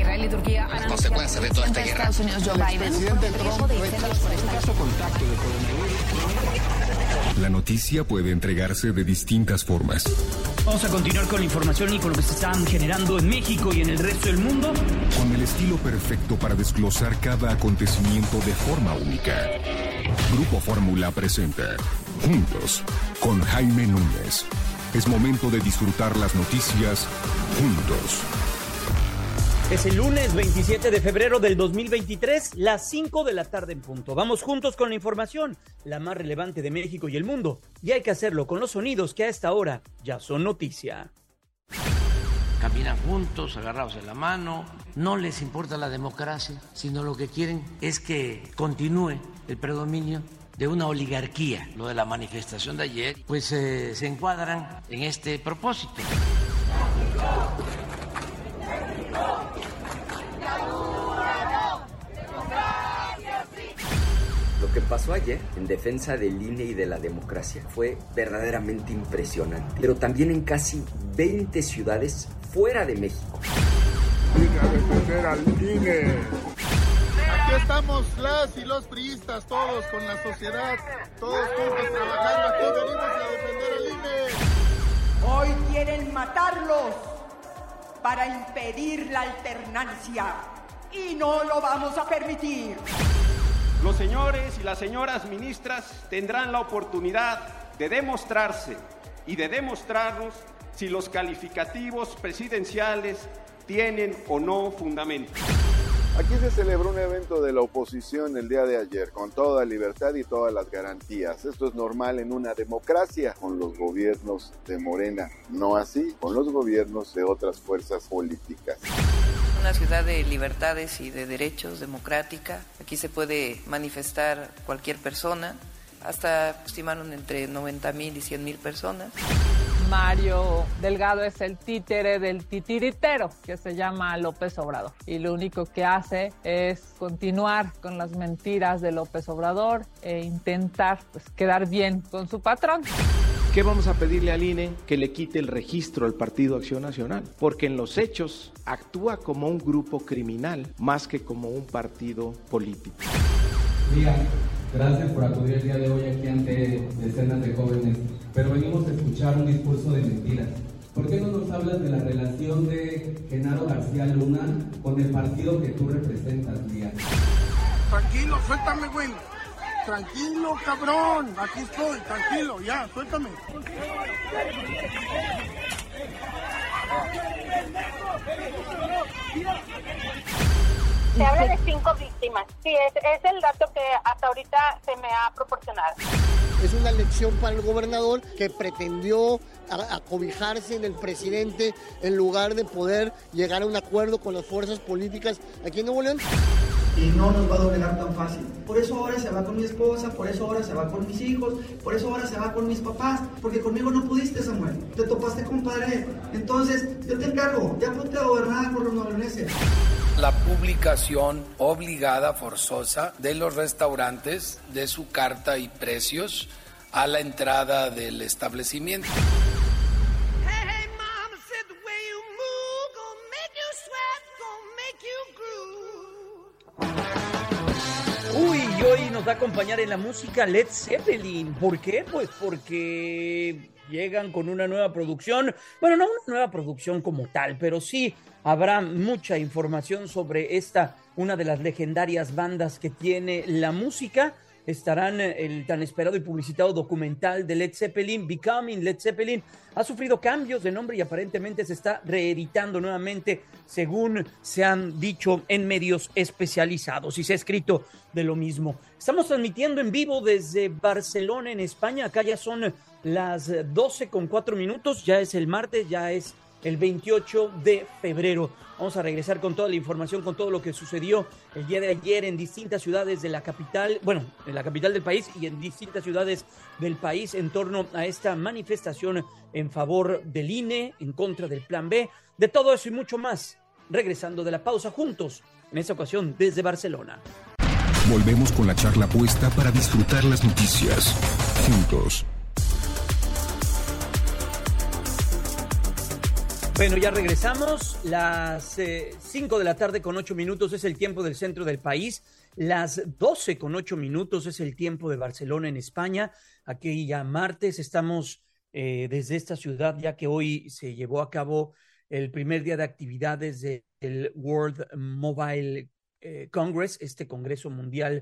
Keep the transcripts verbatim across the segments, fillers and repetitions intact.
Israel y Turquía han las consecuencias de toda esta guerra. Estados Unidos, Joe Biden. Presidente Trump un caso contacto de coronavirus. La noticia puede entregarse de distintas formas. Vamos a continuar con la información y con lo que se están generando en México y en el resto del mundo. Con el estilo perfecto para desglosar cada acontecimiento de forma única. Grupo Fórmula presenta Juntos con Jaime Núñez. Es momento de disfrutar las noticias juntos. Es el lunes veintisiete de febrero del dos mil veintitrés, las cinco de la tarde en punto. Vamos juntos con la información, la más relevante de México y el mundo. Y hay que hacerlo con los sonidos que a esta hora ya son noticia. Caminan juntos, agarrados de la mano. No les importa la democracia, sino lo que quieren es que continúe el predominio de una oligarquía. Lo de la manifestación de ayer, pues eh, se encuadran en este propósito. Lo que pasó ayer en defensa del I N E y de la democracia fue verdaderamente impresionante, pero también en casi veinte ciudades fuera de México. Venga a defender al I N E. Aquí estamos las y los priistas, todos con la sociedad, todos juntos trabajando aquí, venimos a defender al I N E. Hoy quieren matarlos para impedir la alternancia y no lo vamos a permitir. Los señores y las señoras ministras tendrán la oportunidad de demostrarse y de demostrarnos si los calificativos presidenciales tienen o no fundamento. Aquí se celebró un evento de la oposición el día de ayer, con toda libertad y todas las garantías. Esto es normal en una democracia, con los gobiernos de Morena, no así con los gobiernos de otras fuerzas políticas. Una ciudad de libertades y de derechos, democrática. Aquí se puede manifestar cualquier persona. Hasta estimaron entre noventa mil y cien mil personas. Mario Delgado es el títere del titiritero que se llama López Obrador. Y lo único que hace es continuar con las mentiras de López Obrador e intentar pues, quedar bien con su patrón. ¿Qué vamos a pedirle al I N E? Que le quite el registro al Partido Acción Nacional, porque en los hechos actúa como un grupo criminal más que como un partido político. Mira, gracias por acudir el día de hoy aquí ante decenas de jóvenes, pero venimos a escuchar un discurso de mentiras. ¿Por qué no nos hablas de la relación de Genaro García Luna con el partido que tú representas, Lía? Tranquilo, suéltame, güey. Tranquilo, cabrón, aquí estoy, tranquilo, ya, suéltame. Se habla de cinco víctimas, sí, es, es el dato que hasta ahorita se me ha proporcionado. Es una lección para el gobernador que pretendió acobijarse en el presidente en lugar de poder llegar a un acuerdo con las fuerzas políticas aquí en Nuevo León. Y no nos va a doblegar tan fácil. Por eso ahora se va con mi esposa, por eso ahora se va con mis hijos, por eso ahora se va con mis papás, porque conmigo no pudiste, Samuel. Te topaste, compadre. Entonces, yo te encargo, ya ponte a gobernar por los noveneses. La publicación obligada, forzosa, de los restaurantes, de su carta y precios a la entrada del establecimiento. Uy, y hoy nos va a acompañar en la música Led Zeppelin. ¿Por qué? Pues porque llegan con una nueva producción. Bueno, no una nueva producción como tal, pero sí habrá mucha información sobre esta, una de las legendarias bandas que tiene la música. Estarán el tan esperado y publicitado documental de Led Zeppelin, Becoming Led Zeppelin. Ha sufrido cambios de nombre y aparentemente se está reeditando nuevamente, según se han dicho en medios especializados, y se ha escrito de lo mismo. Estamos transmitiendo en vivo desde Barcelona, en España. Acá ya son las doce con cuatro minutos, ya es el martes, ya es el veintiocho de febrero. Vamos a regresar con toda la información, con todo lo que sucedió el día de ayer en distintas ciudades de la capital, bueno, en la capital del país y en distintas ciudades del país en torno a esta manifestación en favor del I N E, en contra del Plan B. De todo eso y mucho más, regresando de la pausa juntos, en esta ocasión desde Barcelona. Volvemos con la charla puesta para disfrutar las noticias juntos. Bueno, ya regresamos. Las eh, cinco de la tarde con ocho minutos es el tiempo del centro del país. Las doce con ocho minutos es el tiempo de Barcelona, en España. Aquí ya martes estamos eh, desde esta ciudad, ya que hoy se llevó a cabo el primer día de actividades del World Mobile eh, Congress, este Congreso Mundial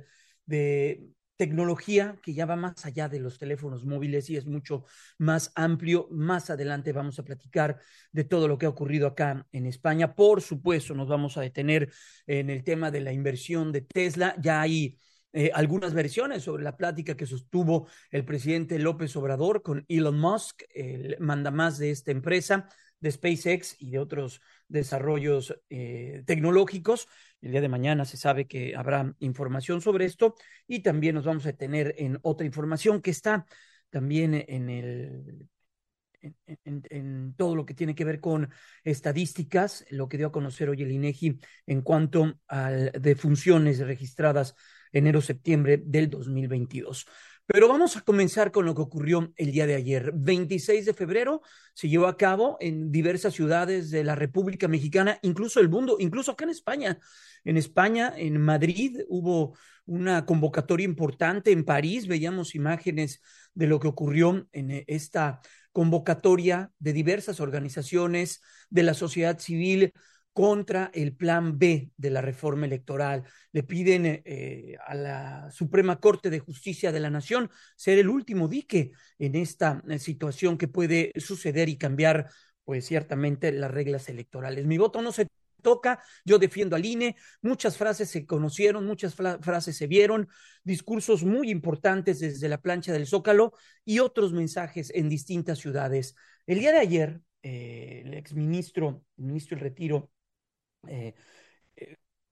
de tecnología que ya va más allá de los teléfonos móviles y es mucho más amplio. Más adelante vamos a platicar de todo lo que ha ocurrido acá en España. Por supuesto, nos vamos a detener en el tema de la inversión de Tesla. Ya hay eh, algunas versiones sobre la plática que sostuvo el presidente López Obrador con Elon Musk, el mandamás de esta empresa, de SpaceX y de otros desarrollos eh, tecnológicos. El día de mañana se sabe que habrá información sobre esto y también nos vamos a detener en otra información que está también en el en, en, en todo lo que tiene que ver con estadísticas, lo que dio a conocer hoy el INEGI en cuanto a defunciones registradas enero-septiembre del dos mil veintidós. Pero vamos a comenzar con lo que ocurrió el día de ayer. veintiséis de febrero se llevó a cabo en diversas ciudades de la República Mexicana, incluso el mundo, incluso acá en España. En España, en Madrid, hubo una convocatoria importante. En París veíamos imágenes de lo que ocurrió en esta convocatoria de diversas organizaciones de la sociedad civil contra el plan B de la reforma electoral. Le piden eh, a la Suprema Corte de Justicia de la Nación ser el último dique en esta situación que puede suceder y cambiar, pues ciertamente, las reglas electorales. Mi voto no se toca, yo defiendo al I N E. Muchas frases se conocieron, muchas frases se vieron, discursos muy importantes desde la plancha del Zócalo y otros mensajes en distintas ciudades. El día de ayer, eh, el exministro, el ministro en retiro, Eh, eh,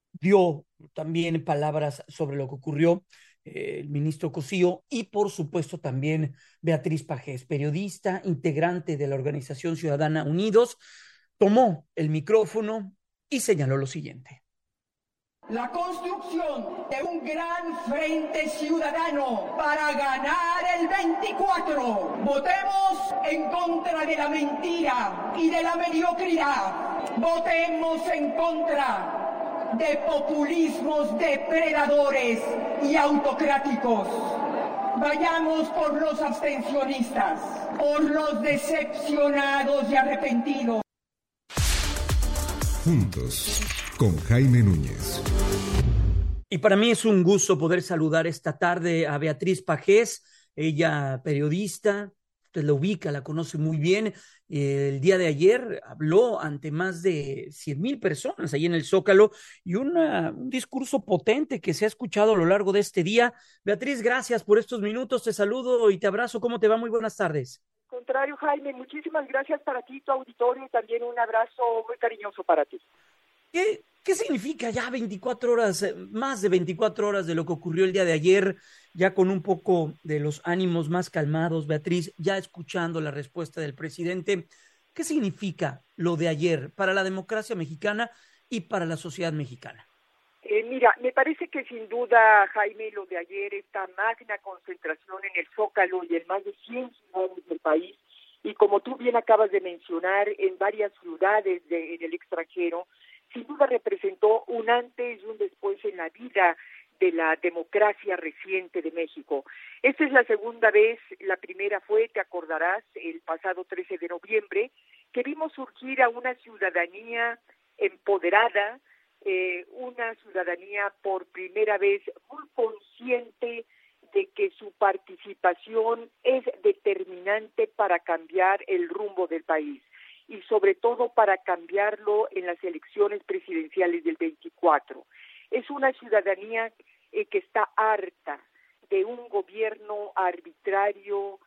dio también palabras sobre lo que ocurrió, eh, el ministro Cosío y por supuesto también Beatriz Pajés, periodista, integrante de la organización ciudadana Unidos, tomó el micrófono y señaló lo siguiente. La construcción de un gran frente ciudadano para ganar el veinticuatro. Votemos en contra de la mentira y de la mediocridad. Votemos en contra de populismos depredadores y autocráticos. Vayamos por los abstencionistas, por los decepcionados y arrepentidos. Juntos, con Jaime Núñez. Y para mí es un gusto poder saludar esta tarde a Beatriz Pajés, ella periodista, usted la ubica, la conoce muy bien. El día de ayer habló ante más de cien mil personas ahí en el Zócalo y una, un discurso potente que se ha escuchado a lo largo de este día. Beatriz, gracias por estos minutos, te saludo y te abrazo. ¿Cómo te va? Muy buenas tardes. Contrario, Jaime, muchísimas gracias para ti, tu auditorio, y también un abrazo muy cariñoso para ti. ¿Qué, qué significa ya veinticuatro horas, más de veinticuatro horas de lo que ocurrió el día de ayer, ya con un poco de los ánimos más calmados, Beatriz, ya escuchando la respuesta del presidente? ¿Qué significa lo de ayer para la democracia mexicana y para la sociedad mexicana? Eh, mira, me parece que sin duda, Jaime, lo de ayer, esta magna concentración en el Zócalo y en más de cien ciudades del país, y como tú bien acabas de mencionar, en varias ciudades de, en el extranjero, sin duda representó un antes y un después en la vida de la democracia reciente de México. Esta es la segunda vez, la primera fue, te acordarás, el pasado trece de noviembre, que vimos surgir a una ciudadanía empoderada, eh, una ciudadanía por primera vez muy consciente de que su participación es determinante para cambiar el rumbo del país y sobre todo para cambiarlo en las elecciones presidenciales del veinticuatro. Es una ciudadanía eh, que está harta de un gobierno arbitrario,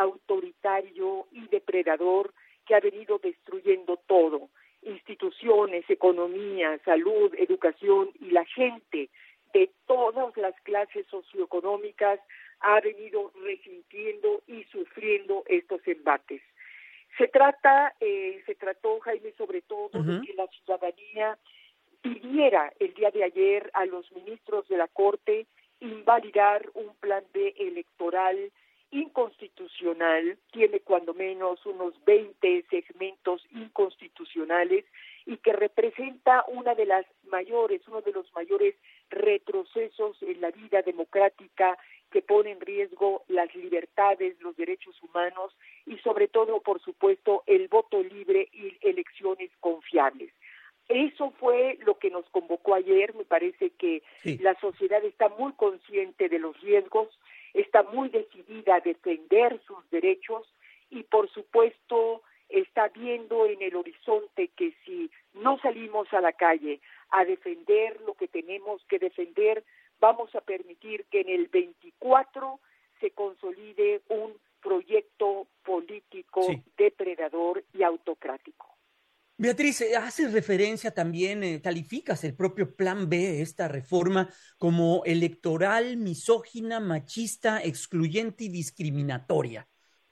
autoritario y depredador que ha venido destruyendo todo, instituciones, economía, salud, educación, y la gente de todas las clases socioeconómicas ha venido resintiendo y sufriendo estos embates. Se trata, eh, se trató, Jaime, sobre todo uh-huh. de que la ciudadanía pidiera el día de ayer a los ministros de la Corte invalidar un plan B electoral inconstitucional, tiene cuando menos unos veinte segmentos inconstitucionales y que representa una de las mayores, uno de los mayores retrocesos en la vida democrática que pone en riesgo las libertades, los derechos humanos y sobre todo, por supuesto, el voto libre y elecciones confiables. Eso fue lo que nos convocó ayer. Me parece que sí. La sociedad está muy consciente de los riesgos, está muy decidida a defender sus derechos y, por supuesto, está viendo en el horizonte que si no salimos a la calle a defender lo que tenemos que defender, vamos a permitir que en el veinticuatro se consolide un proyecto político sí. depredador y autocrático. Beatriz, haces referencia también, eh, calificas el propio Plan B, esta reforma, como electoral, misógina, machista, excluyente y discriminatoria.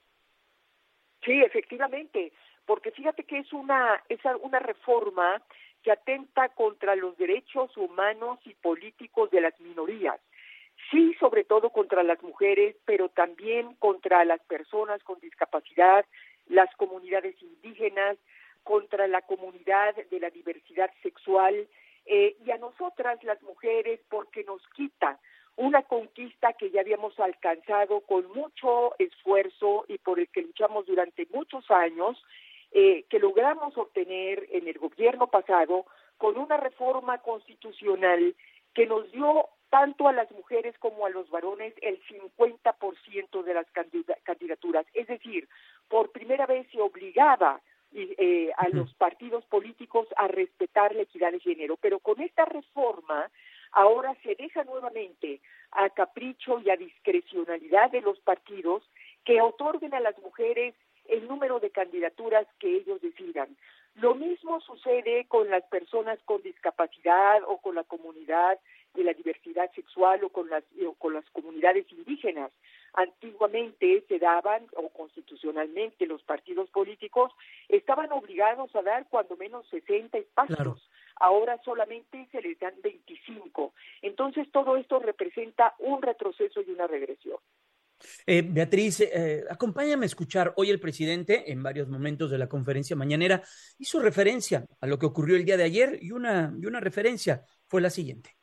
Sí, efectivamente, porque fíjate que es una, es una reforma que atenta contra los derechos humanos y políticos de las minorías. Sí, sobre todo contra las mujeres, pero también contra las personas con discapacidad, las comunidades indígenas, contra la comunidad de la diversidad sexual eh, y a nosotras las mujeres porque nos quita una conquista que ya habíamos alcanzado con mucho esfuerzo y por el que luchamos durante muchos años, eh, que logramos obtener en el gobierno pasado con una reforma constitucional que nos dio tanto a las mujeres como a los varones el cincuenta por ciento de las candidaturas. Es decir, por primera vez se obligaba y, eh, a los partidos políticos a respetar la equidad de género. Pero con esta reforma ahora se deja nuevamente a capricho y a discrecionalidad de los partidos que otorguen a las mujeres el número de candidaturas que ellos decidan. Lo mismo sucede con las personas con discapacidad o con la comunidad de la diversidad sexual o con las, o con las comunidades indígenas. Antiguamente se daban, o constitucionalmente los partidos políticos estaban obligados a dar cuando menos sesenta espacios. Claro. Ahora solamente se les dan veinticinco. Entonces todo esto representa un retroceso y una regresión. Eh, Beatriz, eh, acompáñame a escuchar. Hoy el presidente, en varios momentos de la conferencia mañanera, hizo referencia a lo que ocurrió el día de ayer y una, y una referencia fue la siguiente.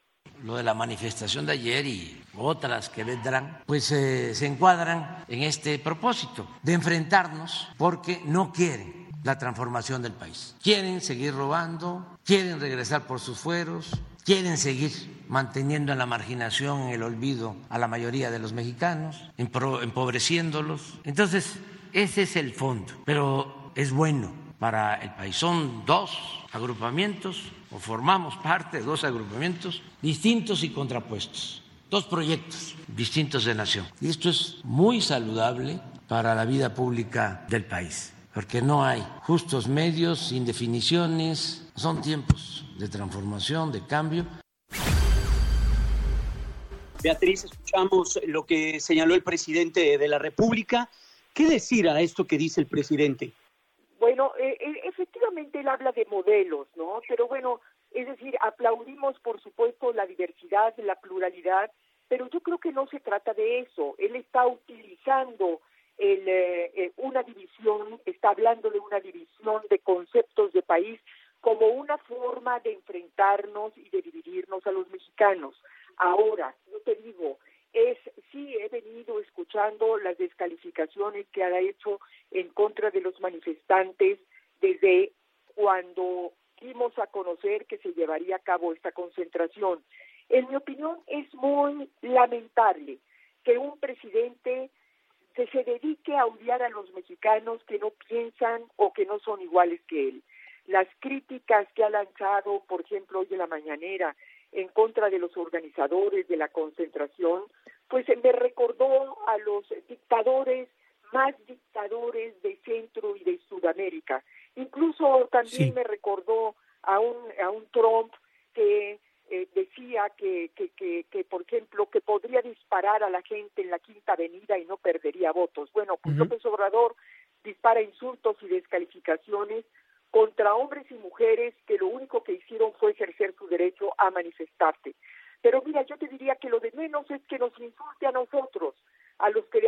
Lo de la manifestación de ayer y otras que vendrán, pues eh, se encuadran en este propósito de enfrentarnos porque no quieren la transformación del país. Quieren seguir robando, quieren regresar por sus fueros, quieren seguir manteniendo en la marginación, en el olvido a la mayoría de los mexicanos, empobreciéndolos. Entonces, ese es el fondo, pero es bueno para el país. Son dos agrupamientos, o formamos parte de dos agrupamientos distintos y contrapuestos, dos proyectos distintos de nación. Y esto es muy saludable para la vida pública del país, porque no hay justos medios, sin definiciones, son tiempos de transformación, de cambio. Beatriz, escuchamos lo que señaló el presidente de la República. ¿Qué decir a esto que dice el presidente? Bueno, eh, efectivamente él habla de modelos, ¿no? Pero bueno, es decir, aplaudimos por supuesto la diversidad, la pluralidad, pero yo creo que no se trata de eso. Él está utilizando el, eh, una división, está hablando de una división de conceptos de país como una forma de enfrentarnos y de dividirnos a los mexicanos. Ahora, yo te digo, es sí he venido escuchando las descalificaciones que ha hecho en contra de los manifestantes desde cuando dimos a conocer que se llevaría a cabo esta concentración. En mi opinión, es muy lamentable que un presidente que se dedique a odiar a los mexicanos que no piensan o que no son iguales que él. Las críticas que ha lanzado, por ejemplo, hoy en la mañanera, en contra de los organizadores de la concentración, pues me recordó a los dictadores, más dictadores de Centro y de Sudamérica. Incluso también sí. me recordó a un a un Trump que eh, decía que, que, que, que, por ejemplo, que podría disparar a la gente en la Quinta Avenida y no perdería votos. Bueno, pues uh-huh. López Obrador dispara insultos y descalificaciones contra hombres y mujeres que lo único que hicieron fue ejercer su derecho a manifestarse. Pero mira, yo te diría que lo de menos es que nos insulte a nosotros, a los que de alguna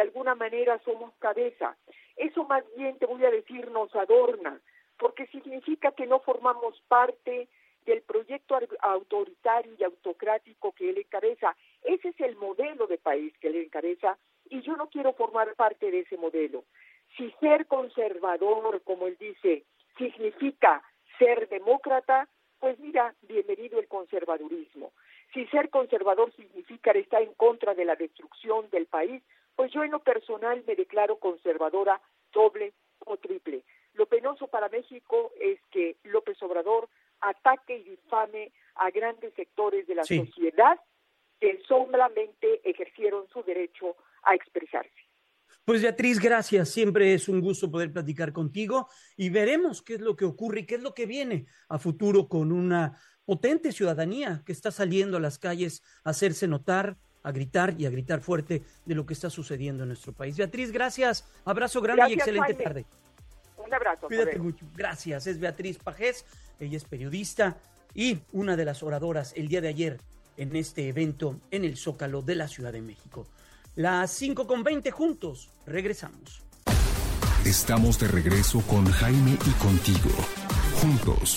manera somos cabeza. Eso más bien, te voy a decir, nos adorna, porque significa que no formamos parte del proyecto autoritario y autocrático que él encabeza. Ese es el modelo de país que él encabeza, y yo no quiero formar parte de ese modelo. Si ser conservador, como él dice, significa ser demócrata, pues mira, bienvenido el conservadurismo. Si ser conservador significa estar en contra de la destrucción del país, pues yo en lo personal me declaro conservadora doble o triple. Lo penoso para México es que López Obrador ataque y difame a grandes sectores de la sí. sociedad que solamente ejercieron su derecho a expresarse. Pues Beatriz, gracias. Siempre es un gusto poder platicar contigo y veremos qué es lo que ocurre y qué es lo que viene a futuro con una potente ciudadanía que está saliendo a las calles a hacerse notar, a gritar y a gritar fuerte de lo que está sucediendo en nuestro país. Beatriz, gracias. Abrazo grande gracias, y excelente Jaime. tarde. Un abrazo. Cuídate mucho. Gracias. Es Beatriz Pajés. Ella es periodista y una de las oradoras el día de ayer en este evento en el Zócalo de la Ciudad de México. Las cinco con veinte juntos. Regresamos. Estamos de regreso con Jaime y contigo. Juntos.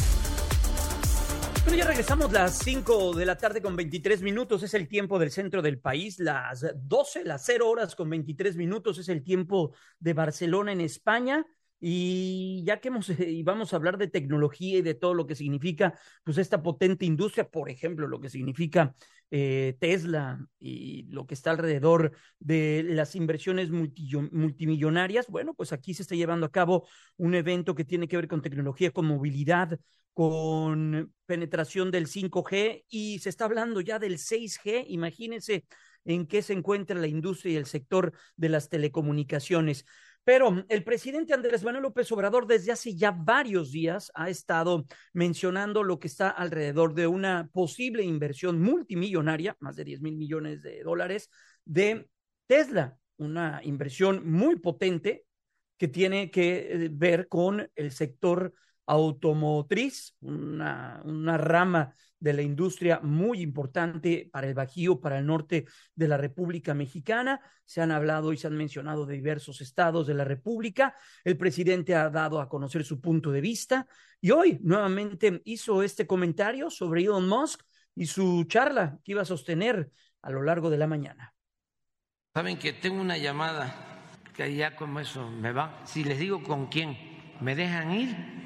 Bueno, ya regresamos las cinco de la tarde con veintitrés minutos, es el tiempo del centro del país, las doce, las cero horas con veintitrés minutos es el tiempo de Barcelona en España. Y ya que hemos, y vamos a hablar de tecnología y de todo lo que significa pues esta potente industria, por ejemplo, lo que significa eh, Tesla y lo que está alrededor de las inversiones multi, multimillonarias, bueno, pues aquí se está llevando a cabo un evento que tiene que ver con tecnología, con movilidad, con penetración del cinco G y se está hablando ya del seis G, imagínense en qué se encuentra la industria y el sector de las telecomunicaciones. Pero el presidente Andrés Manuel López Obrador desde hace ya varios días ha estado mencionando lo que está alrededor de una posible inversión multimillonaria, más de diez mil millones de dólares, de Tesla, una inversión muy potente que tiene que ver con el sector automotriz, una, una rama de la industria muy importante para el Bajío, para el norte de la República Mexicana. Se han hablado y se han mencionado de diversos estados de la República. El presidente ha dado a conocer su punto de vista y hoy nuevamente hizo este comentario sobre Elon Musk y su charla que iba a sostener a lo largo de la mañana. Saben que tengo una llamada que ya como eso me va. Si les digo con quién, ¿me dejan ir?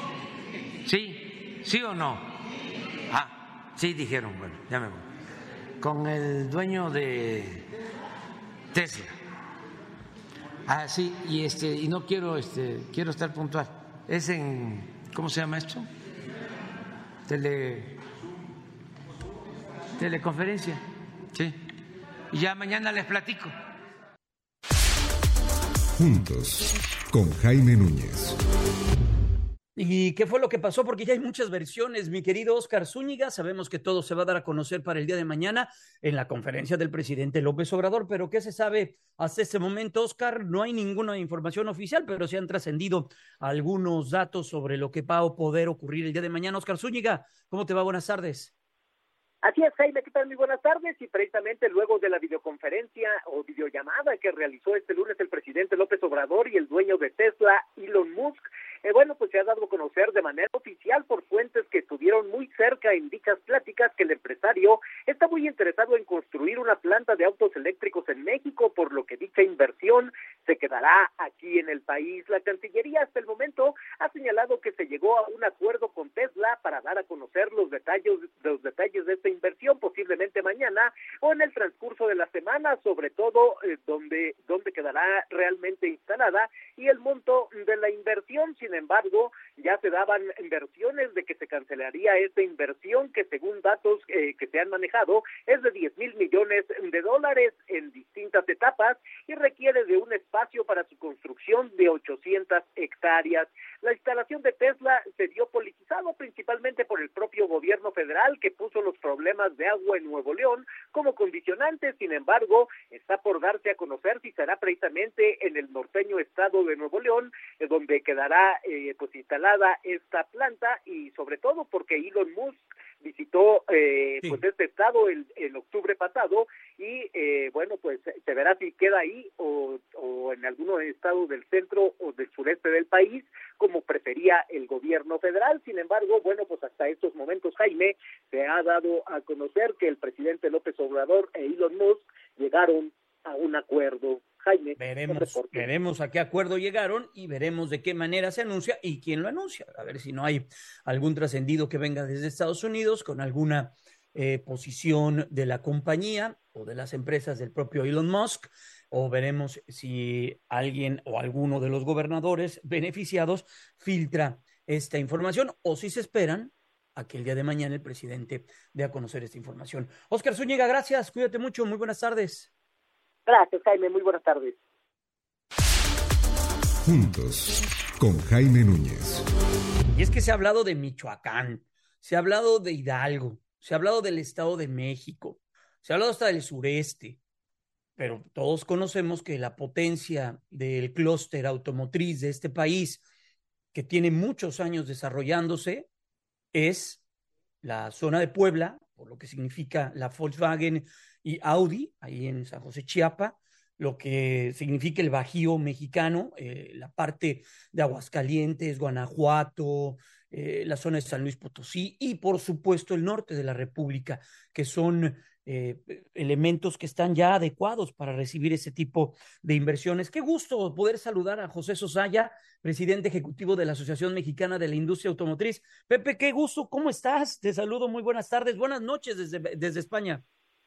¿Sí? ¿Sí o no? Ah, sí dijeron, bueno, ya me voy. Con el dueño de Tesla. Ah, sí, y este, y no quiero, este, quiero estar puntual. Es en, ¿cómo se llama esto? Tele, teleconferencia, sí. Y ya mañana les platico. Juntos, con Jaime Núñez. ¿Y qué fue lo que pasó? Porque ya hay muchas versiones, mi querido Oscar Zúñiga. Sabemos que todo se va a dar a conocer para el día de mañana en la conferencia del presidente López Obrador, pero ¿qué se sabe hasta este momento, Oscar? No hay ninguna información oficial, pero se han trascendido algunos datos sobre lo que va a poder ocurrir el día de mañana. Oscar Zúñiga, ¿cómo te va? Buenas tardes. Así es, Jaime, ¿qué tal? Muy buenas tardes. Y precisamente luego de la videoconferencia o videollamada que realizó este lunes el presidente López Obrador y el dueño de Tesla, Elon Musk, eh, bueno, pues se ha dado a conocer de manera oficial por fuentes que estuvieron muy cerca en dichas pláticas que el empresario está muy interesado en construir una planta de autos eléctricos en México, por lo que dicha inversión se quedará aquí en el país. La Cancillería hasta el momento ha señalado que se llegó a un acuerdo con Tesla para dar a conocer los detalles, los detalles de esta inversión, posiblemente mañana o en el transcurso de la semana, sobre todo eh, donde, donde quedará realmente instalada y el monto de la inversión. Sin embargo, ya se daban versiones de que se cancelaría esta inversión que, según datos eh, que se han manejado, es de diez mil millones de dólares en distintas etapas y requiere de un espacio para su construcción de ochocientas hectáreas. La instalación de Tesla se vio politizado principalmente por el propio gobierno federal, que puso los problemas de agua en Nuevo León como condicionante. Sin embargo, está por darse a conocer si será precisamente en el norteño estado de Nuevo León, eh, donde quedará eh, pues instalada esta planta, y sobre todo porque Elon Musk visitó eh, sí. pues este estado el, en octubre pasado y y eh, bueno, pues se verá si queda ahí o, o en algunos estados del centro o del sureste del país, como prefería el gobierno federal. Sin embargo, bueno, pues hasta estos momentos, Jaime, se ha dado a conocer que el presidente López Obrador e Elon Musk llegaron a un acuerdo. Jaime, veremos, no sé por qué. veremos a qué acuerdo llegaron y veremos de qué manera se anuncia y quién lo anuncia. A ver si no hay algún trascendido que venga desde Estados Unidos con alguna eh, posición de la compañía o de las empresas del propio Elon Musk, o veremos si alguien o alguno de los gobernadores beneficiados filtra esta información, o si se esperan a que el día de mañana el presidente dé a conocer esta información. Óscar Zúñiga, gracias, cuídate mucho, muy buenas tardes. Gracias, Jaime, muy buenas tardes. Juntos, con Jaime Núñez. Y es que se ha hablado de Michoacán, se ha hablado de Hidalgo, se ha hablado del Estado de México, se ha hablado hasta del sureste, pero todos conocemos que la potencia del clúster automotriz de este país, que tiene muchos años desarrollándose, es la zona de Puebla, por lo que significa la Volkswagen y Audi, ahí en San José, Chiapas, lo que significa el Bajío mexicano, eh, la parte de Aguascalientes, Guanajuato, eh, la zona de San Luis Potosí y, por supuesto, el norte de la República, que son eh, elementos que están ya adecuados para recibir ese tipo de inversiones. Qué gusto poder saludar a José Sosaya, presidente ejecutivo de la Asociación Mexicana de la Industria Automotriz. Pepe, qué gusto, ¿cómo estás? Te saludo, muy buenas tardes, buenas noches desde, desde España.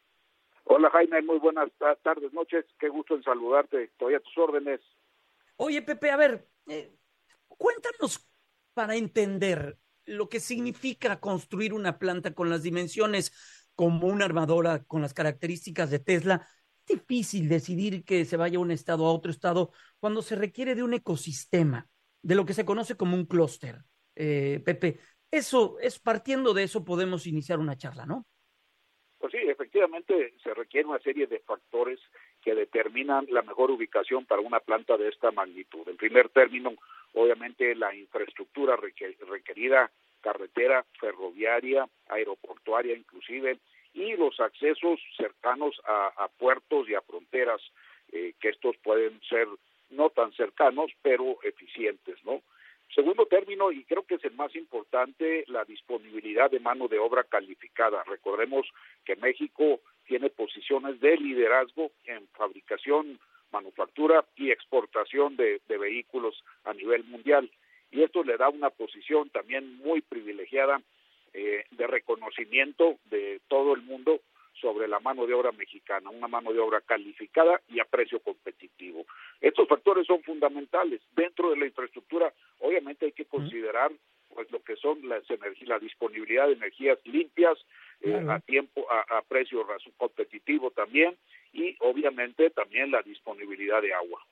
Hola Jaime, muy buenas tardes, noches, qué gusto en saludarte, estoy a tus órdenes. Oye Pepe, a ver, eh, cuéntanos para entender lo que significa construir una planta con las dimensiones como una armadora con las características de Tesla. Es difícil decidir que se vaya de un estado a otro estado cuando se requiere de un ecosistema, de lo que se conoce como un clúster. Eh, Pepe, eso es partiendo de eso podemos iniciar una charla, ¿no? Pues sí, efectivamente se requiere una serie de factores que determinan la mejor ubicación para una planta de esta magnitud. En primer término, obviamente la infraestructura requerida, carretera, ferroviaria, aeroportuaria inclusive, y los accesos cercanos a, a puertos y a fronteras, eh, que estos pueden ser no tan cercanos, pero eficientes, ¿no? Segundo término, y creo que es el más importante, la disponibilidad de mano de obra calificada. Recordemos que México tiene posiciones de liderazgo en fabricación, manufactura y exportación de, de vehículos a nivel mundial. Y esto le da una posición también muy privilegiada eh, de reconocimiento de todo el mundo sobre la mano de obra mexicana, una mano de obra calificada y a precio competitivo. Estos factores son fundamentales. Dentro de la infraestructura, obviamente hay que considerar pues lo que son las energías, la disponibilidad de energías limpias, eh, uh-huh. a tiempo, a, a precio competitivo también, y obviamente también la disponibilidad de agua.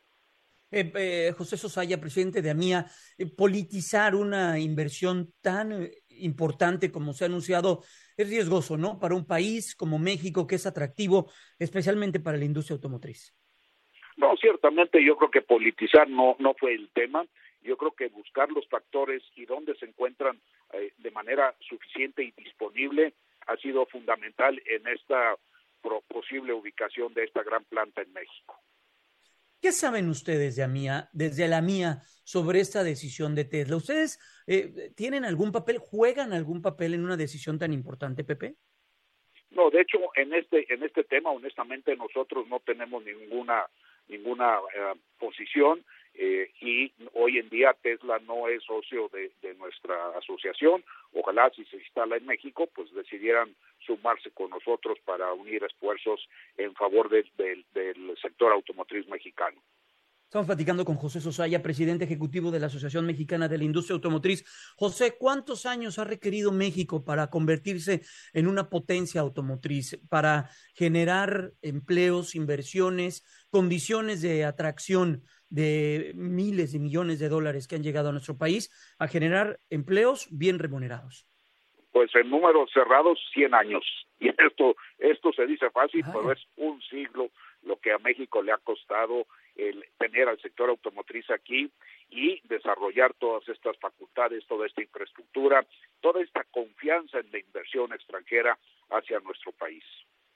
Eh, eh, José Sosaya, presidente de AMIA, eh, politizar una inversión tan eh, importante como se ha anunciado es riesgoso, ¿no? Para un país como México, que es atractivo, especialmente para la industria automotriz. No, ciertamente yo creo que politizar no, no fue el tema. Yo creo que buscar los factores y dónde se encuentran eh, de manera suficiente y disponible ha sido fundamental en esta posible ubicación de esta gran planta en México. ¿Qué saben ustedes de AMIA, desde la AMIA, sobre esta decisión de Tesla? ¿Ustedes eh, tienen algún papel, juegan algún papel en una decisión tan importante, Pepe? No, de hecho, en este en este tema, honestamente, nosotros no tenemos ninguna ninguna eh, posición eh, y hoy en día Tesla no es socio de, de nuestra asociación. Ojalá si se instala en México, pues decidieran sumarse con nosotros para unir esfuerzos en favor de, de, del sector automotriz mexicano. Estamos platicando con José Sosaya, presidente ejecutivo de la Asociación Mexicana de la Industria Automotriz. José, ¿cuántos años ha requerido México para convertirse en una potencia automotriz, para generar empleos, inversiones, condiciones de atracción de miles de millones de dólares que han llegado a nuestro país, a generar empleos bien remunerados? Pues en números cerrados, cien años. Y esto esto se dice fácil, Ay. pero es un siglo lo que a México le ha costado el tener al sector automotriz aquí y desarrollar todas estas facultades, toda esta infraestructura, toda esta confianza en la inversión extranjera hacia nuestro país.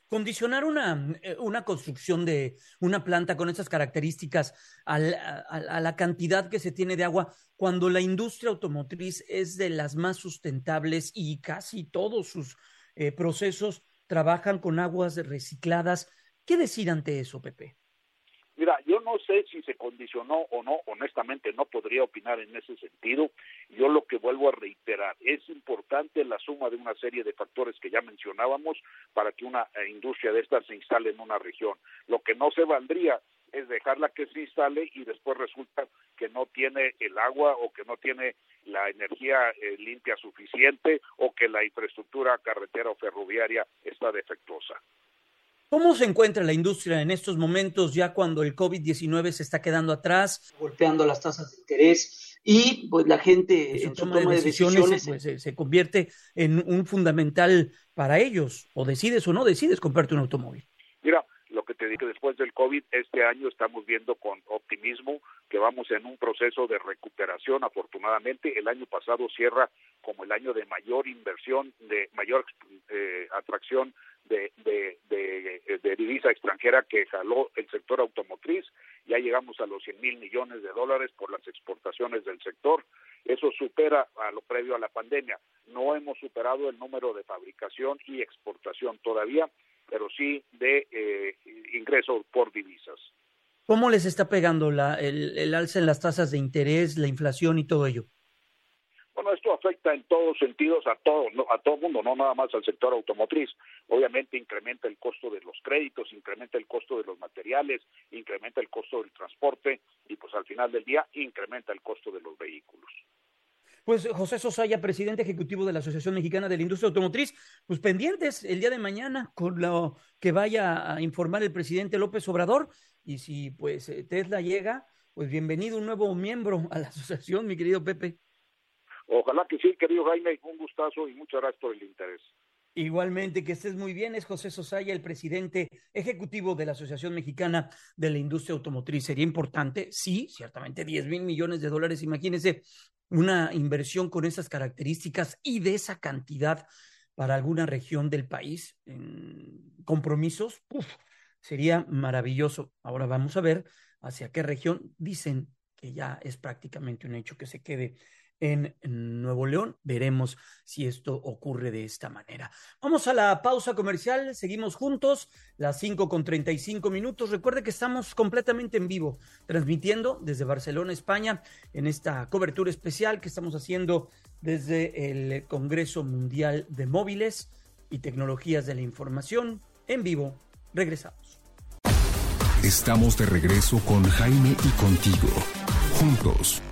condicionar una, una construcción de una planta con estas características a la, a la cantidad que se tiene de agua, cuando la industria automotriz es de las más sustentables y casi todos sus eh, procesos trabajan con aguas recicladas. ¿Qué decir ante eso, Pepe? Mira, yo no sé si se condicionó o no, honestamente no podría opinar en ese sentido. Yo lo que vuelvo a reiterar, es importante la suma de una serie de factores que ya mencionábamos para que una eh, industria de estas se instale en una región. Lo que no se valdría es dejarla que se instale y después resulta que no tiene el agua o que no tiene la energía eh, limpia suficiente o que la infraestructura carretera o ferroviaria está defectuosa. ¿Cómo se encuentra la industria en estos momentos, ya cuando el COVID diecinueve se está quedando atrás, golpeando las tasas de interés y pues la gente en su toma, toma de decisiones, de decisiones pues, se, se convierte en un fundamental para ellos? O decides o no decides comprarte un automóvil. Mira, lo que te digo, después del COVID, este año estamos viendo con optimismo que vamos en un proceso de recuperación. Afortunadamente, el año pasado cierra como el año de mayor inversión, de mayor eh, atracción de, de, de, de divisa extranjera que jaló el sector automotriz. Ya llegamos a los cien mil millones de dólares por las exportaciones del sector. Eso supera a lo previo a la pandemia. No hemos superado el número de fabricación y exportación todavía, pero sí de eh, ingresos por divisas. ¿Cómo les está pegando la, el, el alza en las tasas de interés, la inflación y todo ello? Bueno, esto afecta en todos sentidos a todo, no, a todo mundo, no nada más al sector automotriz. Obviamente incrementa el costo de los créditos, incrementa el costo de los materiales, incrementa el costo del transporte y pues al final del día incrementa el costo de los vehículos. Pues José Sosaya, presidente ejecutivo de la Asociación Mexicana de la Industria Automotriz, pues pendientes el día de mañana con lo que vaya a informar el presidente López Obrador, y si pues Tesla llega, pues bienvenido un nuevo miembro a la asociación, mi querido Pepe. Ojalá que sí, querido Jaime, un gustazo y muchas gracias por el interés. Igualmente, que estés muy bien. Es José Sosaya, el presidente ejecutivo de la Asociación Mexicana de la Industria Automotriz. Sería importante, sí, ciertamente diez mil millones de dólares, imagínense, una inversión con esas características y de esa cantidad para alguna región del país, en compromisos, uf, sería maravilloso. Ahora vamos a ver hacia qué región. Dicen que ya es prácticamente un hecho que se quede en Nuevo León. Veremos si esto ocurre de esta manera. Vamos a la pausa comercial, seguimos juntos, las cinco con treinta y cinco minutos. Recuerde que estamos completamente en vivo, transmitiendo desde Barcelona, España, en esta cobertura especial que estamos haciendo desde el Congreso Mundial de Móviles y Tecnologías de la Información. En vivo, regresamos. Estamos de regreso con Jaime y contigo, juntos.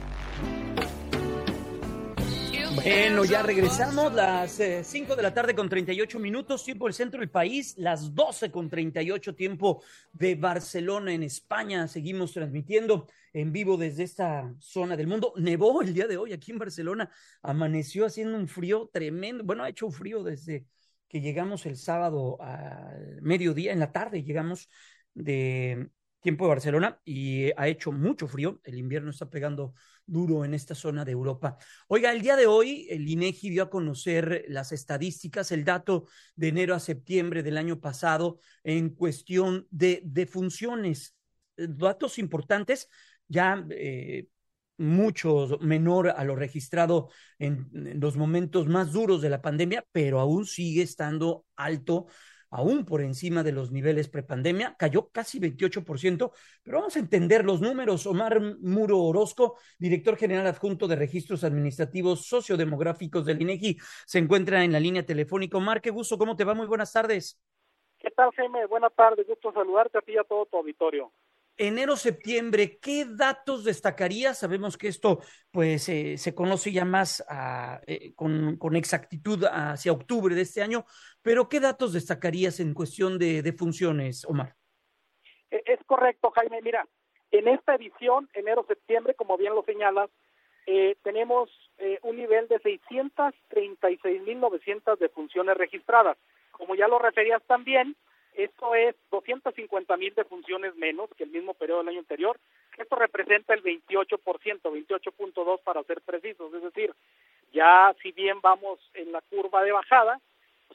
Bueno, ya regresamos, las cinco de la tarde con treinta y ocho minutos, tiempo del centro del país, las doce con treinta y ocho, tiempo de Barcelona en España. Seguimos transmitiendo en vivo desde esta zona del mundo. Nevó el día de hoy aquí en Barcelona, amaneció haciendo un frío tremendo. Bueno, ha hecho un frío desde que llegamos el sábado al mediodía, en la tarde llegamos de tiempo de Barcelona y ha hecho mucho frío. El invierno está pegando duro en esta zona de Europa. Oiga, el día de hoy el INEGI dio a conocer las estadísticas, el dato de enero a septiembre del año pasado en cuestión de defunciones. Datos importantes, ya eh, mucho menor a lo registrado en, en los momentos más duros de la pandemia, pero aún sigue estando alto, aún por encima de los niveles prepandemia, cayó casi veintiocho por ciento, pero vamos a entender los números. Omar Muro Orozco, director general adjunto de Registros Administrativos Sociodemográficos del INEGI, se encuentra en la línea telefónica. Omar, qué gusto, ¿cómo te va? Muy buenas tardes. ¿Qué tal, Jaime? Buenas tardes, gusto saludarte a ti y a todo tu auditorio. Enero, septiembre, ¿qué datos destacarías? Sabemos que esto pues eh, se conoce ya más a, eh, con, con exactitud hacia octubre de este año, pero ¿qué datos destacarías en cuestión de, de funciones, Omar? Es correcto, Jaime. Mira, en esta edición, enero-septiembre, como bien lo señalas, eh, tenemos eh, un nivel de seiscientas treinta y seis mil novecientas defunciones registradas. Como ya lo referías también, esto es doscientas cincuenta mil defunciones menos que el mismo periodo del año anterior. Esto representa el veintiocho por ciento, veintiocho punto dos para ser precisos. Es decir, ya si bien vamos en la curva de bajada, pues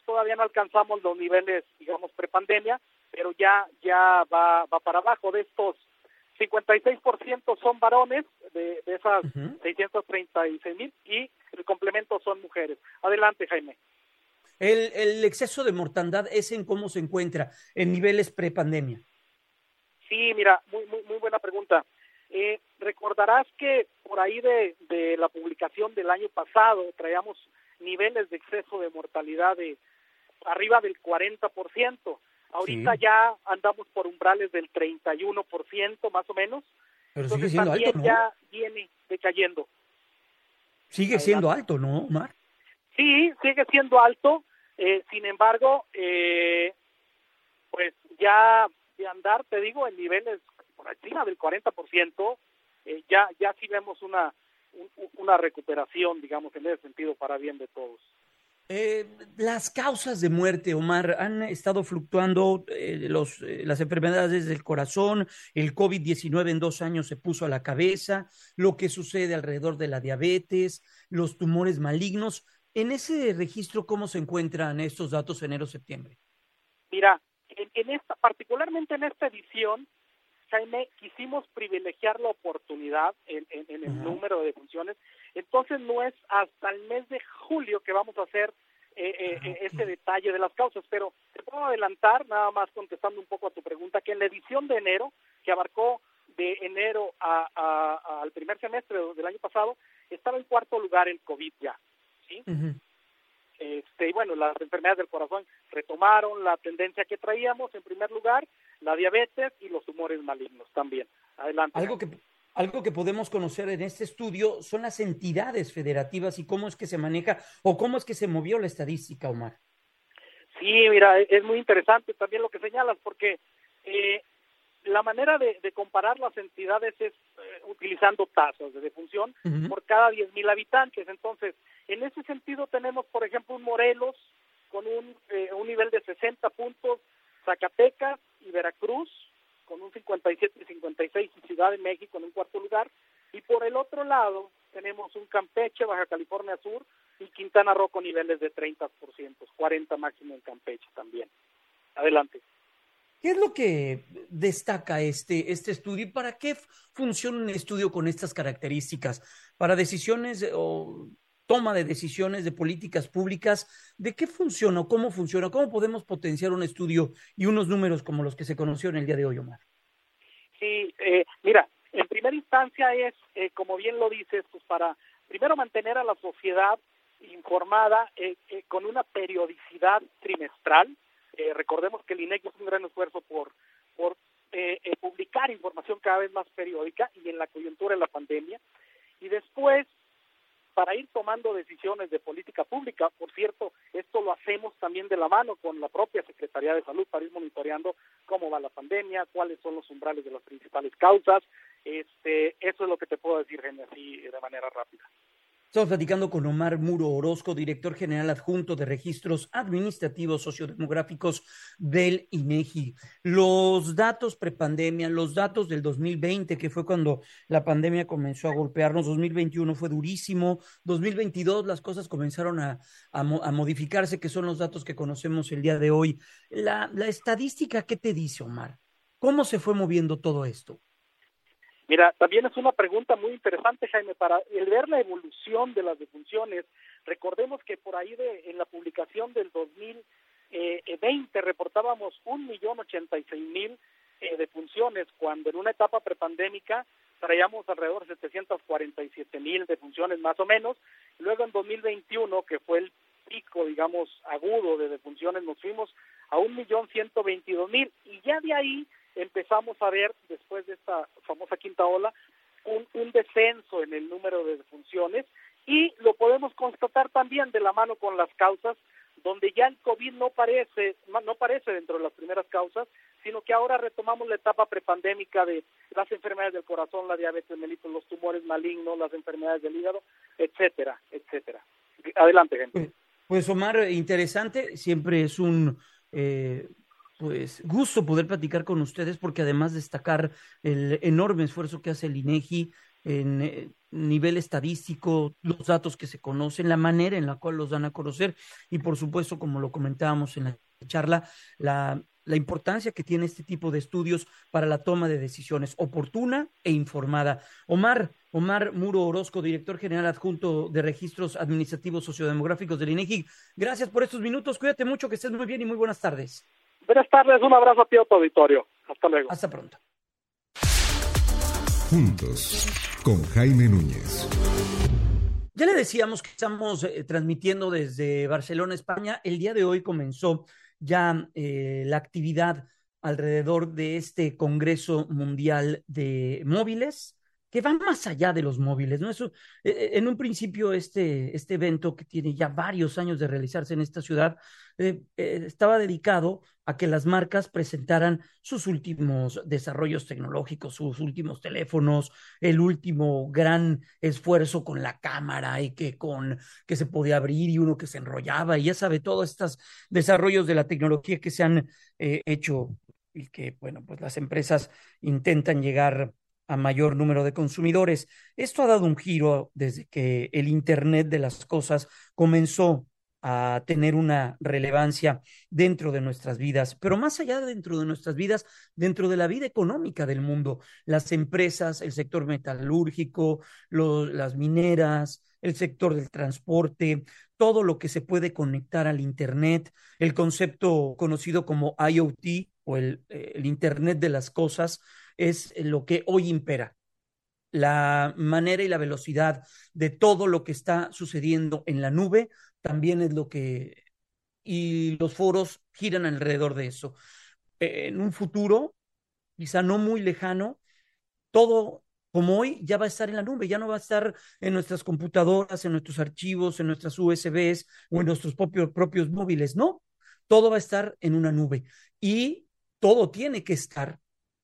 todavía no alcanzamos los niveles, digamos, prepandemia, pero ya ya va va para abajo. De estos cincuenta y seis por ciento son varones, de, de esas uh-huh. seiscientos treinta y seis mil, y el complemento son mujeres. Adelante, Jaime. El, el exceso de mortandad, ¿ese en cómo se encuentra? ¿En niveles prepandemia? Sí, mira, muy muy muy buena pregunta. Eh, recordarás que por ahí de, de la publicación del año pasado traíamos niveles de exceso de mortalidad de arriba del cuarenta por ciento. Ahorita sí. ya andamos por umbrales del treinta y uno por ciento más o menos. Pero Entonces, sigue siendo también alto, ¿no? Ya viene decayendo. Sigue Adelante. siendo alto, ¿no, Omar? Sí, sigue siendo alto. Eh, sin embargo, eh, pues ya de andar, te digo, en niveles por encima del cuarenta por ciento, eh, ya ya sí vemos una un, una recuperación, digamos, en ese sentido, para bien de todos. Eh, las causas de muerte, Omar, han estado fluctuando, eh, los, eh, las enfermedades del corazón, el COVID diecinueve en dos años se puso a la cabeza, lo que sucede alrededor de la diabetes, los tumores malignos. En ese registro, ¿cómo se encuentran estos datos enero-septiembre? Mira, en, en esta, particularmente en esta edición, Jaime, quisimos privilegiar la oportunidad en, en, en el uh-huh. número de defunciones. Entonces no es hasta el mes de julio que vamos a hacer eh, eh, uh-huh. ese detalle de las causas, pero te puedo adelantar, nada más contestando un poco a tu pregunta, que en la edición de enero, que abarcó de enero a, a, a, al primer semestre del año pasado, estaba en cuarto lugar el COVID ya, ¿sí? Uh-huh. Este, y bueno, las enfermedades del corazón retomaron la tendencia que traíamos, en primer lugar, la diabetes y los tumores malignos también. Adelante. Algo que, algo que podemos conocer en este estudio son las entidades federativas y cómo es que se maneja o cómo es que se movió la estadística, Omar. Sí, mira, es muy interesante también lo que señalas, porque eh, la manera de, de comparar las entidades es eh, utilizando tasas de defunción uh-huh. por cada diez mil habitantes. Entonces, en ese sentido tenemos, por ejemplo, un Morelos con un, eh, un nivel de sesenta puntos, Zacatecas y Veracruz con un cincuenta y siete y cincuenta y seis, y Ciudad de México en un cuarto lugar. Y por el otro lado tenemos un Campeche, Baja California Sur y Quintana Roo con niveles de treinta por ciento, cuarenta máximo en Campeche también. Adelante. ¿Qué es lo que destaca este, este estudio y para qué funciona un estudio con estas características? ¿Para decisiones o toma de decisiones de políticas públicas? ¿De qué funciona o cómo funciona? ¿Cómo podemos potenciar un estudio y unos números como los que se conoció en el día de hoy, Omar? Sí, eh, mira, en primera instancia es, eh, como bien lo dices, pues para primero mantener a la sociedad informada eh, eh, con una periodicidad trimestral. Eh, recordemos que el INEGI es un gran esfuerzo por, por eh, eh, publicar información cada vez más periódica y en la coyuntura de la pandemia. Y después, para ir tomando decisiones de política pública, por cierto, esto lo hacemos también de la mano con la propia Secretaría de Salud para ir monitoreando cómo va la pandemia, cuáles son los umbrales de las principales causas. Este, eso es lo que te puedo decir, Gene, así de manera rápida. Estamos platicando con Omar Muro Orozco, director general adjunto de Registros Administrativos Sociodemográficos del INEGI. Los datos prepandemia, los datos del dos mil veinte, que fue cuando la pandemia comenzó a golpearnos, dos mil veintiuno fue durísimo, dos mil veintidós las cosas comenzaron a, a, a modificarse, que son los datos que conocemos el día de hoy. La, la estadística, ¿qué te dice, Omar? ¿Cómo se fue moviendo todo esto? Mira, también es una pregunta muy interesante, Jaime, para el ver la evolución de las defunciones. Recordemos que por ahí de en la publicación del dos mil veinte reportábamos un millón ochenta y seis mil eh, defunciones, cuando en una etapa prepandémica traíamos alrededor de setecientos cuarenta y siete mil defunciones más o menos. Luego en dos mil veintiuno, que fue el pico, digamos, agudo de defunciones, nos fuimos a un millón ciento veintidós mil, y ya de ahí empezamos a ver, después de esta famosa quinta ola, un, un descenso en el número de defunciones, y lo podemos constatar también de la mano con las causas, donde ya el COVID no parece, no parece dentro de las primeras causas, sino que ahora retomamos la etapa prepandémica de las enfermedades del corazón, la diabetes mellitus, los tumores malignos, las enfermedades del hígado, etcétera, etcétera. Adelante, gente. Pues Omar, interesante, siempre es un eh, pues gusto poder platicar con ustedes, porque además destacar el enorme esfuerzo que hace el INEGI en eh, nivel estadístico, los datos que se conocen, la manera en la cual los dan a conocer y, por supuesto, como lo comentábamos en la charla, la, la importancia que tiene este tipo de estudios para la toma de decisiones oportuna e informada. Omar, Omar Muro Orozco, director general adjunto de Registros Administrativos Sociodemográficos del INEGI, gracias por estos minutos, cuídate mucho, que estés muy bien y muy buenas tardes. Buenas tardes, un abrazo a ti, a tu auditorio. Hasta luego. Hasta pronto. Juntos, con Jaime Núñez. Ya le decíamos que estamos eh, transmitiendo desde Barcelona, España. El día de hoy comenzó ya eh, la actividad alrededor de este Congreso Mundial de Móviles, que va más allá de los móviles, ¿no? Eso, eh, en un principio este, este evento, que tiene ya varios años de realizarse en esta ciudad, eh, eh, estaba dedicado a que las marcas presentaran sus últimos desarrollos tecnológicos, sus últimos teléfonos, el último gran esfuerzo con la cámara y que con que se podía abrir y uno que se enrollaba, y ya sabe, todos estos desarrollos de la tecnología que se han eh, hecho y que, bueno, pues las empresas intentan llegar a mayor número de consumidores. Esto ha dado un giro desde que el Internet de las cosas comenzó a tener una relevancia dentro de nuestras vidas, pero más allá de dentro de nuestras vidas, dentro de la vida económica del mundo. Las empresas, el sector metalúrgico, lo, las mineras, el sector del transporte, todo lo que se puede conectar al Internet, el concepto conocido como I O T o el, el Internet de las cosas, es lo que hoy impera. La manera y la velocidad de todo lo que está sucediendo en la nube también es lo que, y los foros giran alrededor de eso. En un futuro, quizá no muy lejano, todo como hoy ya va a estar en la nube, ya no va a estar en nuestras computadoras, en nuestros archivos, en nuestras U S Bs o en nuestros propios, propios móviles, no, todo va a estar en una nube y todo tiene que estar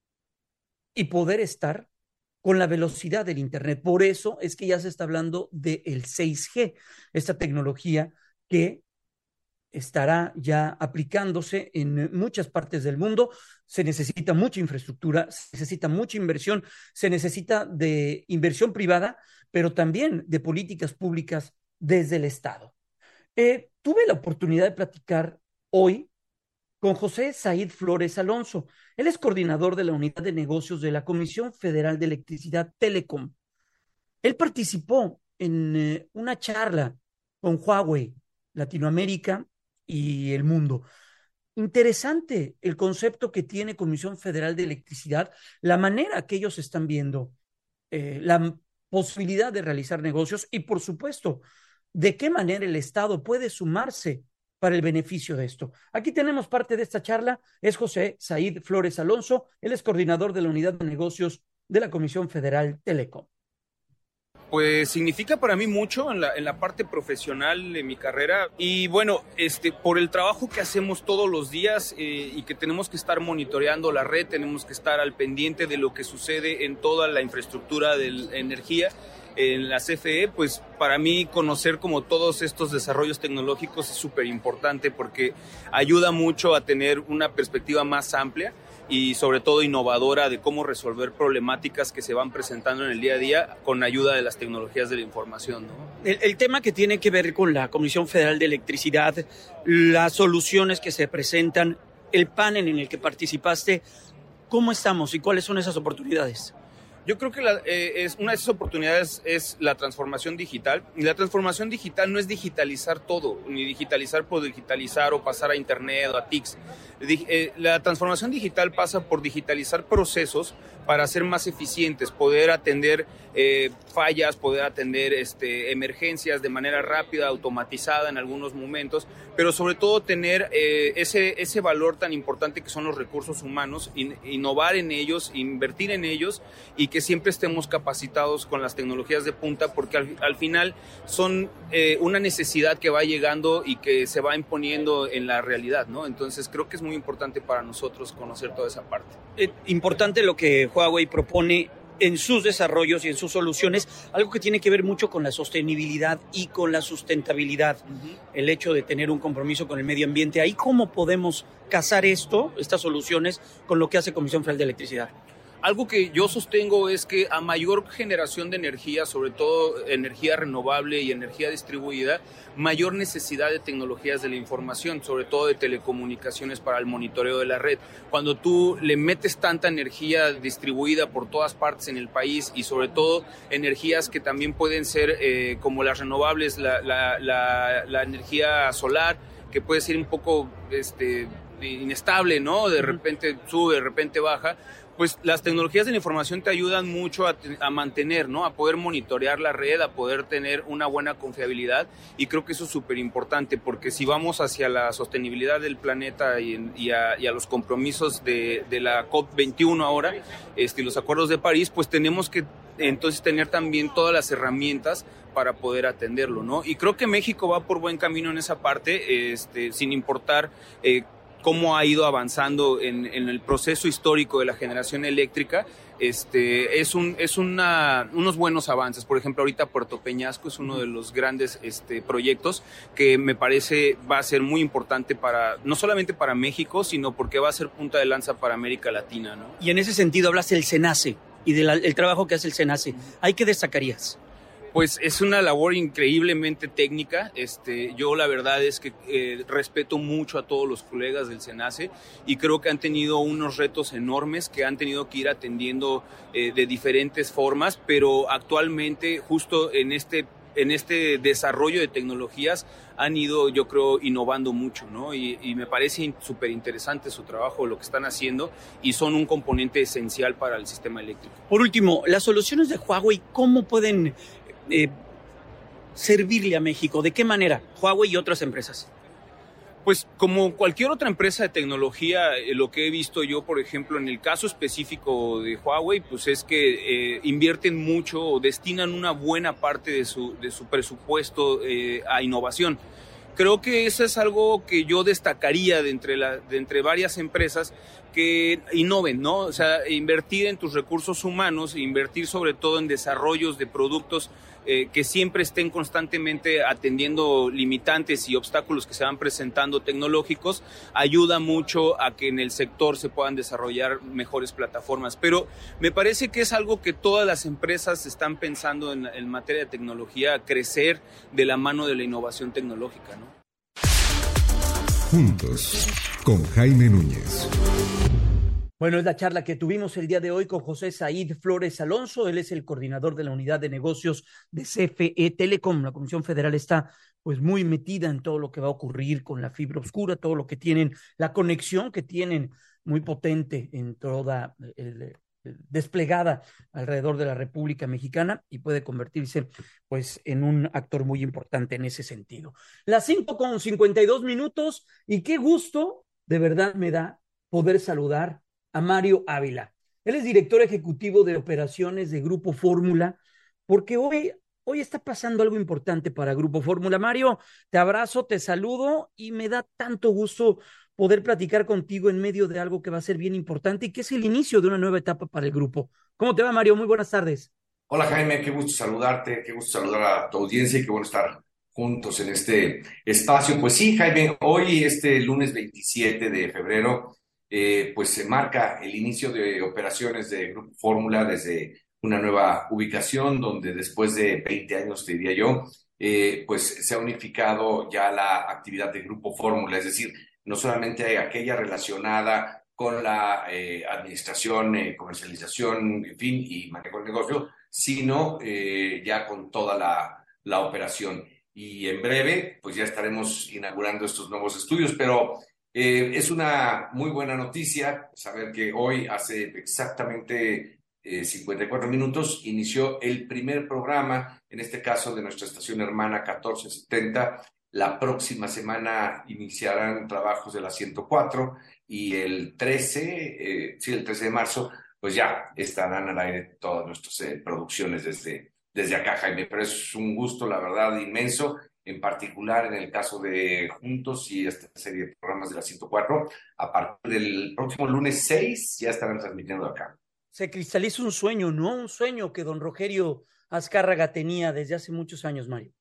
y poder estar con la velocidad del Internet. Por eso es que ya se está hablando del seis G, esta tecnología que estará ya aplicándose en muchas partes del mundo. Se necesita mucha infraestructura, se necesita mucha inversión, se necesita de inversión privada, pero también de políticas públicas desde el Estado. Eh, tuve la oportunidad de platicar hoy con José Said Flores Alonso. Él es coordinador de la Unidad de Negocios de la Comisión Federal de Electricidad Telecom. Él participó en eh, una charla con Huawei, Latinoamérica y el mundo. Interesante el concepto que tiene Comisión Federal de Electricidad, la manera que ellos están viendo, eh, la posibilidad de realizar negocios y, por supuesto, de qué manera el Estado puede sumarse para el beneficio de esto. Aquí tenemos parte de esta charla, es José Said Flores Alonso, él es coordinador de la Unidad de Negocios de la Comisión Federal Telecom. Pues significa para mí mucho en la, en la parte profesional de mi carrera y bueno, este, por el trabajo que hacemos todos los días eh, y que tenemos que estar monitoreando la red, tenemos que estar al pendiente de lo que sucede en toda la infraestructura de la energía. En la C F E, pues para mí conocer como todos estos desarrollos tecnológicos es súper importante porque ayuda mucho a tener una perspectiva más amplia y sobre todo innovadora de cómo resolver problemáticas que se van presentando en el día a día con ayuda de las tecnologías de la información, ¿no? El, el tema que tiene que ver con la Comisión Federal de Electricidad, las soluciones que se presentan, el panel en el que participaste, ¿cómo estamos y cuáles son esas oportunidades? Yo creo que la, eh, es, una de esas oportunidades es la transformación digital. Y la transformación digital no es digitalizar todo, ni digitalizar por digitalizar o pasar a internet o a T I Cs. Di, eh, la transformación digital pasa por digitalizar procesos para ser más eficientes, poder atender eh, fallas, poder atender este, emergencias de manera rápida, automatizada en algunos momentos, pero sobre todo tener eh, ese, ese valor tan importante que son los recursos humanos, in, innovar en ellos, invertir en ellos y que siempre estemos capacitados con las tecnologías de punta, porque al, al final son eh, una necesidad que va llegando y que se va imponiendo en la realidad, ¿no? Entonces creo que es muy importante para nosotros conocer toda esa parte. Eh, importante lo que Huawei propone en sus desarrollos y en sus soluciones, algo que tiene que ver mucho con la sostenibilidad y con la sustentabilidad, uh-huh. El hecho de tener un compromiso con el medio ambiente. ¿Ahí cómo podemos casar esto, estas soluciones, con lo que hace Comisión Federal de Electricidad? Algo que yo sostengo es que a mayor generación de energía, sobre todo energía renovable y energía distribuida, mayor necesidad de tecnologías de la información, sobre todo de telecomunicaciones para el monitoreo de la red. Cuando tú le metes tanta energía distribuida por todas partes en el país y sobre todo energías que también pueden ser eh, como las renovables, la, la, la, la energía solar, que puede ser un poco este, inestable, ¿no? De repente sube, de repente baja. Pues las tecnologías de la información te ayudan mucho a, a mantener, ¿no? A poder monitorear la red, a poder tener una buena confiabilidad, y creo que eso es súper importante, porque si vamos hacia la sostenibilidad del planeta y, y, a, y a los compromisos de, de la COP veintiuno ahora, este, los acuerdos de París, pues tenemos que entonces tener también todas las herramientas para poder atenderlo, ¿no? Y creo que México va por buen camino en esa parte, este, sin importar eh, cómo ha ido avanzando en, en el proceso histórico de la generación eléctrica. Este, es un, es una, unos buenos avances. Por ejemplo, ahorita Puerto Peñasco es uno de los grandes este, proyectos que me parece va a ser muy importante para, no solamente para México, sino porque va a ser punta de lanza para América Latina, ¿no? Y en ese sentido hablas del SENACE y del trabajo que hace el SENACE. ¿Hay qué destacarías? Pues es una labor increíblemente técnica. Este, yo la verdad es que eh, respeto mucho a todos los colegas del SENACE y creo que han tenido unos retos enormes que han tenido que ir atendiendo eh, de diferentes formas, pero actualmente justo en este, en este desarrollo de tecnologías han ido, yo creo, innovando mucho, ¿no? Y, y me parece súper interesante su trabajo, lo que están haciendo, y son un componente esencial para el sistema eléctrico. Por último, las soluciones de Huawei, ¿cómo pueden Eh, servirle a México? ¿De qué manera? Huawei y otras empresas. Pues como cualquier otra empresa de tecnología, eh, lo que he visto yo, por ejemplo, en el caso específico de Huawei, pues es que eh, invierten mucho o destinan una buena parte de su, de su presupuesto eh, a innovación. Creo que eso es algo que yo destacaría de entre, la, de entre varias empresas que innoven, ¿no? O sea, invertir en tus recursos humanos, invertir sobre todo en desarrollos de productos eh, que siempre estén constantemente atendiendo limitantes y obstáculos que se van presentando tecnológicos, ayuda mucho a que en el sector se puedan desarrollar mejores plataformas. Pero me parece que es algo que todas las empresas están pensando en, en materia de tecnología, crecer de la mano de la innovación tecnológica, ¿no? Juntos, con Jaime Núñez. Bueno, es la charla que tuvimos el día de hoy con José Said Flores Alonso. Él es el coordinador de la unidad de negocios de C F E Telecom. La Comisión Federal está pues muy metida en todo lo que va a ocurrir con la fibra oscura, todo lo que tienen, la conexión que tienen muy potente en toda el, el, desplegada alrededor de la República Mexicana, y puede convertirse pues en un actor muy importante en ese sentido. Las cinco con cincuenta y dos minutos, y qué gusto de verdad me da poder saludar a Mario Ávila. Él es director ejecutivo de operaciones de Grupo Fórmula, porque hoy, hoy está pasando algo importante para Grupo Fórmula. Mario, te abrazo, te saludo y me da tanto gusto poder platicar contigo en medio de algo que va a ser bien importante y que es el inicio de una nueva etapa para el grupo. ¿Cómo te va, Mario? Muy buenas tardes. Hola, Jaime, qué gusto saludarte, qué gusto saludar a tu audiencia y qué bueno estar juntos en este espacio. Pues sí, Jaime, hoy, este lunes veintisiete de febrero, Eh, pues se marca el inicio de operaciones de Grupo Fórmula desde una nueva ubicación donde después de veinte años, te diría yo, eh, pues se ha unificado ya la actividad de Grupo Fórmula, es decir, no solamente aquella relacionada con la eh, administración, eh, comercialización, en fin, y manejo del negocio, sino eh, ya con toda la, la operación. Y en breve, pues ya estaremos inaugurando estos nuevos estudios, pero Eh, es una muy buena noticia saber que hoy, hace exactamente eh, cincuenta y cuatro minutos, inició el primer programa, en este caso de nuestra estación hermana catorce setenta. La próxima semana iniciarán trabajos de la ciento cuatro y el trece, eh, sí, el trece de marzo, pues ya estarán al aire todas nuestras eh, producciones desde, desde acá, Jaime. Pero es un gusto, la verdad, inmenso. En particular en el caso de Juntos y esta serie de programas de la ciento cuatro, a partir del próximo lunes seis ya estarán transmitiendo acá. Se cristaliza un sueño, ¿no? Un sueño que don Rogelio Azcárraga tenía desde hace muchos años, Mario.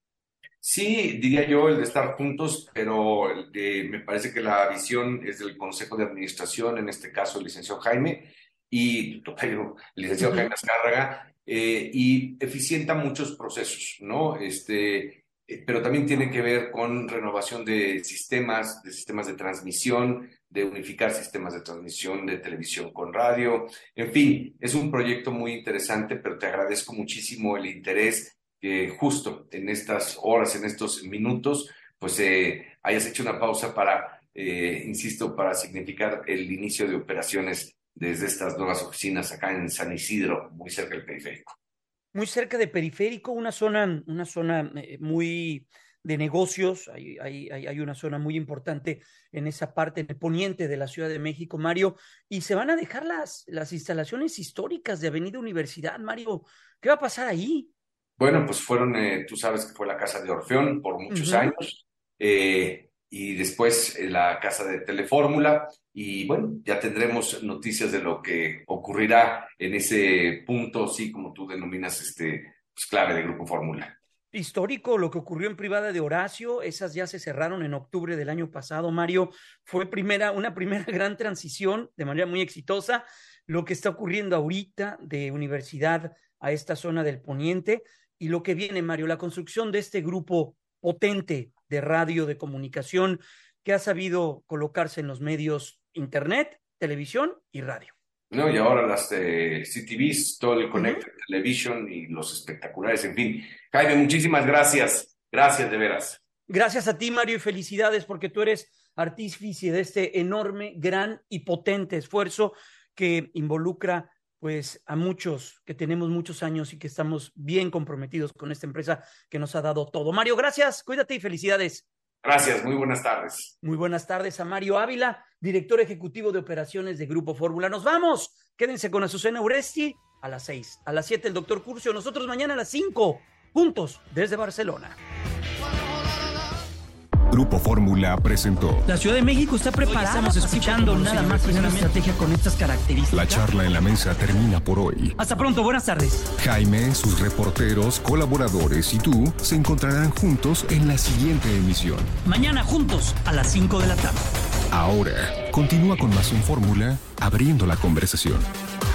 Sí, diría yo el de estar juntos, pero eh, me parece que la visión es del Consejo de Administración, en este caso el licenciado Jaime, y tu tocayo, el licenciado uh-huh. Jaime Azcárraga, eh, y eficienta muchos procesos, ¿no? Este, eh, pero también tiene que ver con renovación de sistemas, de sistemas de transmisión, de unificar sistemas de transmisión de televisión con radio. En fin, es un proyecto muy interesante, pero te agradezco muchísimo el interés que justo en estas horas, en estos minutos, pues eh, hayas hecho una pausa para, eh, insisto, para significar el inicio de operaciones desde estas nuevas oficinas acá en San Isidro, muy cerca del periférico. Muy cerca de periférico, una zona, una zona eh, muy de negocios, hay, hay, hay una zona muy importante en esa parte, en el poniente de la Ciudad de México, Mario, y se van a dejar las, las instalaciones históricas de Avenida Universidad, Mario. ¿Qué va a pasar ahí? Bueno, pues fueron, eh, tú sabes que fue la casa de Orfeón por muchos uh-huh. años, eh, y después eh, la casa de Telefórmula, y bueno, ya tendremos noticias de lo que ocurrirá en ese punto, sí, como tú denominas, este, pues clave de Grupo Fórmula. Histórico lo que ocurrió en Privada de Horacio, esas ya se cerraron en octubre del año pasado, Mario. Fue primera, una primera gran transición de manera muy exitosa. Lo que está ocurriendo ahorita de Universidad a esta zona del poniente y lo que viene, Mario, la construcción de este grupo potente de radio, de comunicación, que ha sabido colocarse en los medios internet, televisión y radio. No, y ahora las eh, C T Vs, todo el Connected uh-huh. Television y los espectaculares, en fin. Jaime, muchísimas gracias. Gracias, de veras. Gracias a ti, Mario, y felicidades porque tú eres artífice de este enorme, gran y potente esfuerzo que involucra pues a muchos que tenemos muchos años y que estamos bien comprometidos con esta empresa que nos ha dado todo. Mario, gracias, cuídate y felicidades. Gracias, muy buenas tardes. Muy buenas tardes a Mario Ávila, director ejecutivo de operaciones de Grupo Fórmula. Nos vamos, quédense con Azucena Uresti a las seis, a las siete el doctor Curcio, nosotros mañana a las cinco, juntos desde Barcelona. Grupo Fórmula presentó. La Ciudad de México está preparada. Hoy estamos escuchando nada más que una estrategia con estas características. La charla en la mesa termina por hoy. Hasta pronto, buenas tardes. Jaime, sus reporteros, colaboradores y tú se encontrarán juntos en la siguiente emisión. Mañana juntos a las cinco de la tarde. Ahora, continúa con Más en Fórmula, abriendo la conversación.